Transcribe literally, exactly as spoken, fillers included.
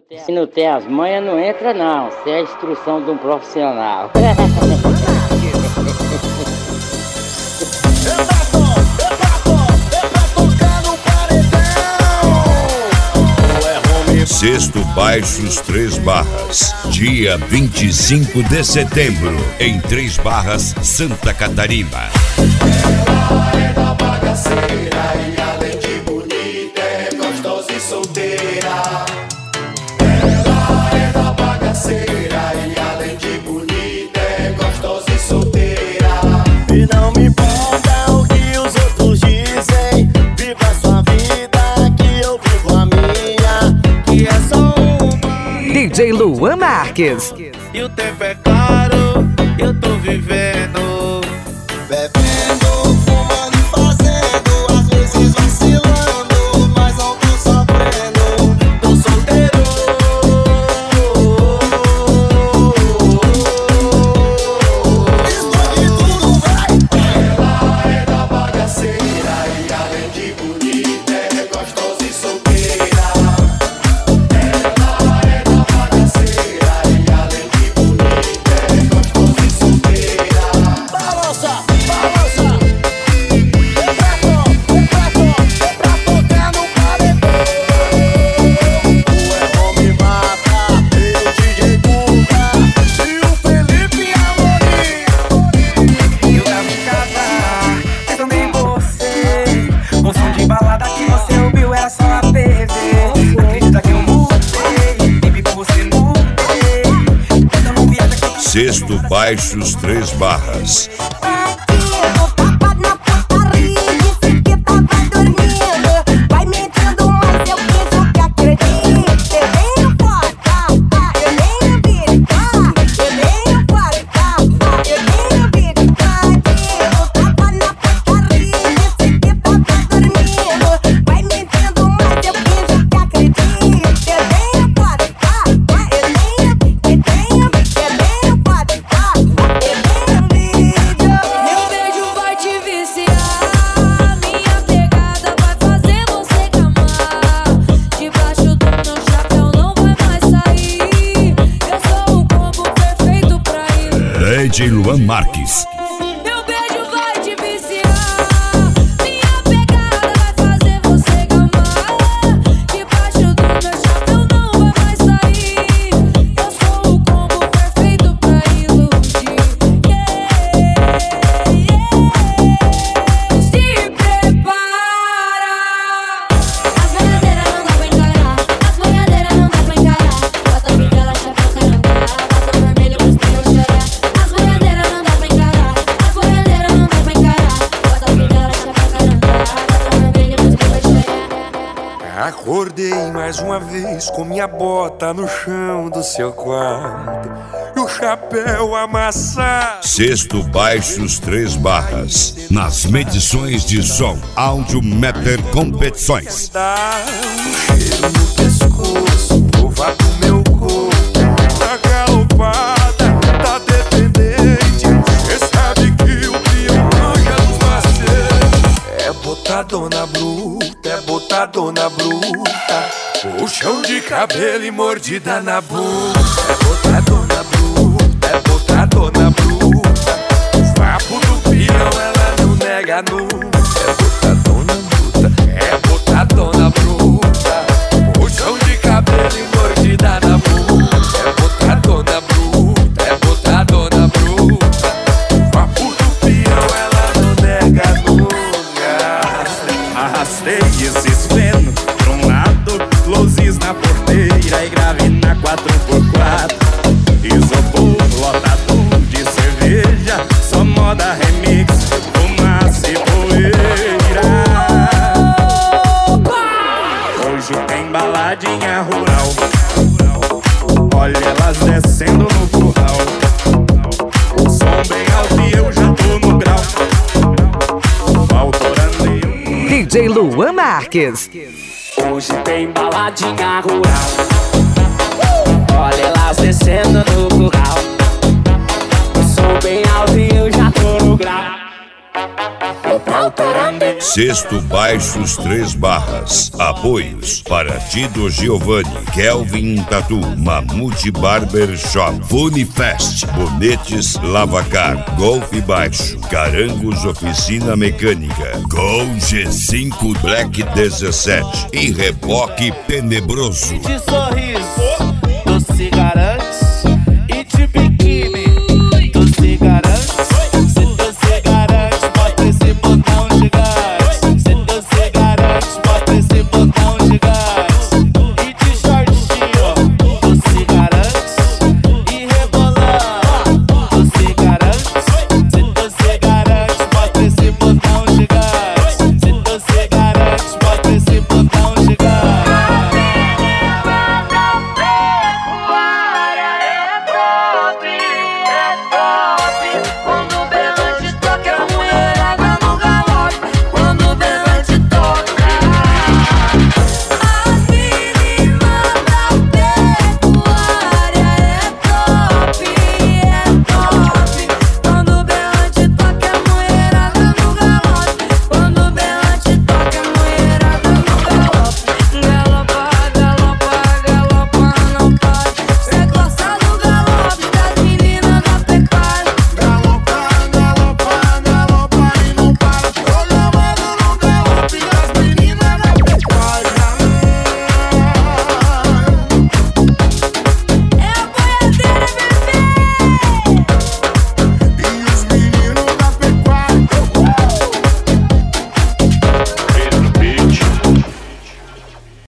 Se não tem as manhas, não entra não. Se é a instrução de um profissional. Sexto Baixos Três Barras, dia vinte e cinco de setembro, em Três Barras, Santa Catarina. Ela é da bagaceira e além de bonita é gostosa e solteira. Ela é da bagaceira e além de bonita é gostosa e solteira. E não me importa o que os outros dizem, viva a sua vida que eu vivo a minha, que é só uma. D J Luan Marques. E o tempo é caro, eu tô vivendo, bebendo, fumando e fazendo, às vezes vacilando, mas não tô sofrendo, tô solteiro. Escolhe tudo, vai! Ela é da bagaceira e além de bonita é gostosa e solteira. Ela é da bagaceira e além de bonita é gostosa e solteira. Balança, balança, é pra to, é pra to, é pra tocar no paredão. O Errol me mata, e o D J Guga, e o Felipe Amorim. Eu tava em casa, pensando em você. Um som de balada que você ouviu era só na T V. Acredita que eu mudei, nem vi com você mudei. Eu não viajo aqui. Sexto Baixos Três Barras. D J Luan Marques. Meu beijo vai te viciar, minha pegada vai fazer você gamar. Debaixo do meu chapéu não vai mais sair. Eu sou o combo perfeito pra iludir. Yeah, yeah. Se prepara. As boiadeiras não dá pra encarar, as boiadeiras não dá pra encarar. Bota brincar, chapéu caramba, bota vermelho pros pneus chorar. As boiadeiras não dá pra encarar, as boiadeiras não dá pra encarar. Bota brincar, chapéu caramba, bota vermelho pros pneus chorar. Acordei mais uma vez com minha bota no chão do seu quarto e o chapéu amassado. Sexto Baixos Três Barras, nas medições de som Áudio Meter Competições. Dá um cheiro no pescoço, prova do meu corpo, tá galopada, tá dependente. Cê sabe que o que manja dos macetes é botadona bruta, é botadona bruta, puxão de cabelo e mordida na bunda. É botadona bruta, é botadona bruta, o papo do peão ela não nega nunca. É botadona bruta, é botadona bruta, puxão de cabelo e mordida na bunda. É botadona bruta, é botadona bruta, o papo do peão ela não nega nunca. Arrastei esses feno pra um lado, luzes na porteira e grave na quatro por quatro. Isopor lotado de cerveja, só moda remix, fumaça e poeira. Hoje tem baladinha rural, olha elas descendo no curral. O som bem alto e eu já tô no grau. Autorando D J Luan Marques. Hoje tem baladinha rural, olha elas descendo no curral. O som bem alto e eu já tô no grau. Eu tô alterando Sexto Baixos Três Barras. Apoios para Tido Giovanni, Kelvin Tatu, Mamute Barber Shop, Funifest, Bonetes Lavacar, Golfe Baixo, Carangos Oficina Mecânica, Gol G cinco Black dezessete e Reboque Tenebroso. De sorriso.